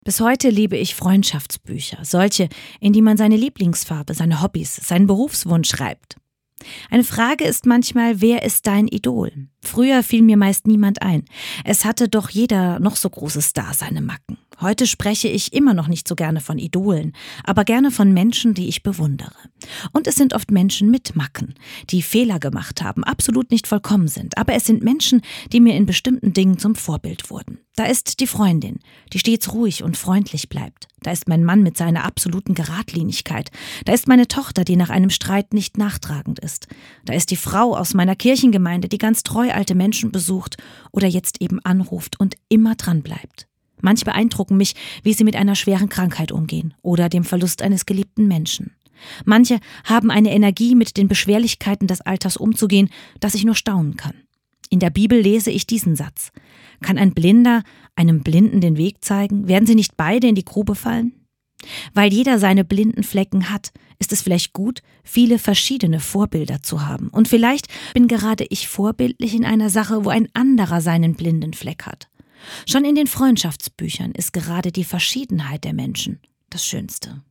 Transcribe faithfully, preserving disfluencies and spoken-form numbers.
Bis heute liebe ich Freundschaftsbücher, solche, in die man seine Lieblingsfarbe, seine Hobbys, seinen Berufswunsch schreibt. Eine Frage ist manchmal, wer ist dein Idol? Früher fiel mir meist niemand ein. Es hatte doch jeder noch so große Star seine Macken. Heute spreche ich immer noch nicht so gerne von Idolen, aber gerne von Menschen, die ich bewundere. Und es sind oft Menschen mit Macken, die Fehler gemacht haben, absolut nicht vollkommen sind. Aber es sind Menschen, die mir in bestimmten Dingen zum Vorbild wurden. Da ist die Freundin, die stets ruhig und freundlich bleibt. Da ist mein Mann mit seiner absoluten Geradlinigkeit. Da ist meine Tochter, die nach einem Streit nicht nachtragend ist. Da ist die Frau aus meiner Kirchengemeinde, die ganz treu alte Menschen besucht oder jetzt eben anruft und immer dran bleibt. Manche beeindrucken mich, wie sie mit einer schweren Krankheit umgehen oder dem Verlust eines geliebten Menschen. Manche haben eine Energie, mit den Beschwerlichkeiten des Alters umzugehen, dass ich nur staunen kann. In der Bibel lese ich diesen Satz: Kann ein Blinder einem Blinden den Weg zeigen? Werden sie nicht beide in die Grube fallen? Weil jeder seine blinden Flecken hat, ist es vielleicht gut, viele verschiedene Vorbilder zu haben. Und vielleicht bin gerade ich vorbildlich in einer Sache, wo ein anderer seinen blinden Fleck hat. Schon in den Freundschaftsbüchern ist gerade die Verschiedenheit der Menschen das Schönste.